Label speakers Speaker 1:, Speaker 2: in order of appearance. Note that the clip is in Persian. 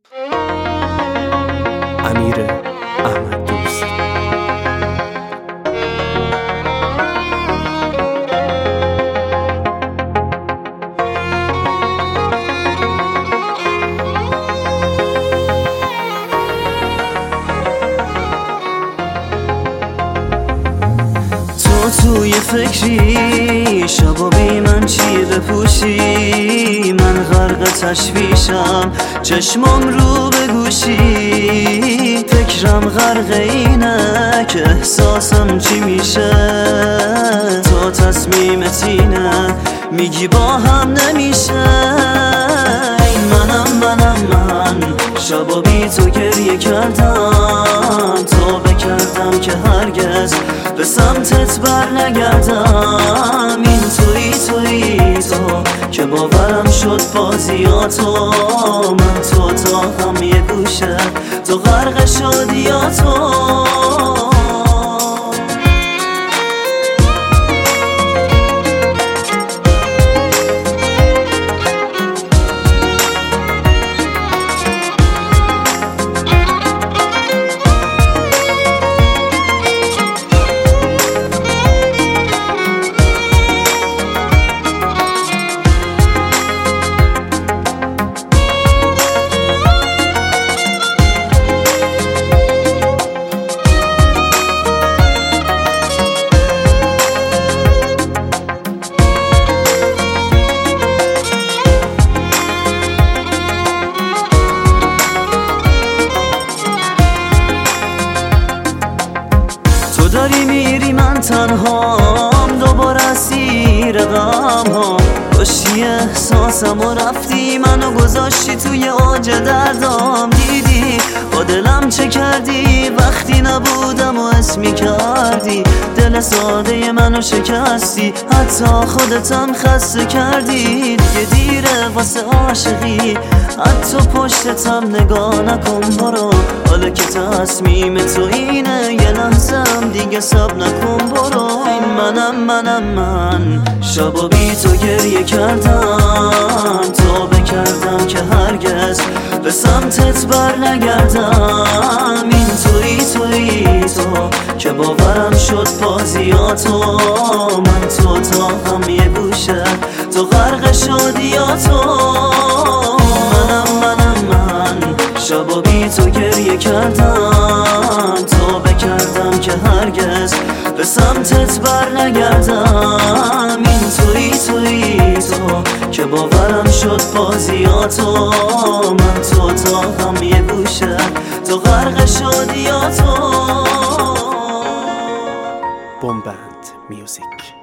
Speaker 1: امیر احمد دوست.
Speaker 2: توی فکری شبا بی من چی بپوشی، من غرق تشویشم چشمام رو به گوشی، فکرم غرق اینه که احساسم چی میشه، تو تصمیمت اینه میگی با هم نمیشه. من شبا بی تو گریه کردم، توبه کردم که هرگز به سمتت بر نگردم. این تویی تو که باورم شد بازیاتو، من تو تا هم یه گوشه تو غرق شدی یا تو. تو داری میری من تنهام، دوباره اسیر غم ها، کشتی احساسم و رفتی منو گذاشتی توی اوج دردام. دیدی با دلم چه کردی وقتی نبودم و حس میکردی، دل ساده منو شکستی، حتی خودتم خسته کردی. دیگه دیره واسه عاشقی، حتی پشتتم نگاه نکن برو، حالا که تصمیم تو اینه یه لحظم دیگه سب نکن برو. این من شبا بی تو گریه کردم، توبه کردم که هرگز به سمتت بر نگردم. این تویی تو که باورم شد بازیاتو، من تو تا هم یه گوشه تو غرق شدی یا تو. من شبا بی تو گریه کردم، توبه کردم که هرگز به سمتت بر نگردم. این تویی تو که باورم شد بازیاتو، من تو تا هم یه گوشه تو غرق شدی یا تو.
Speaker 1: بومبند میوزیک.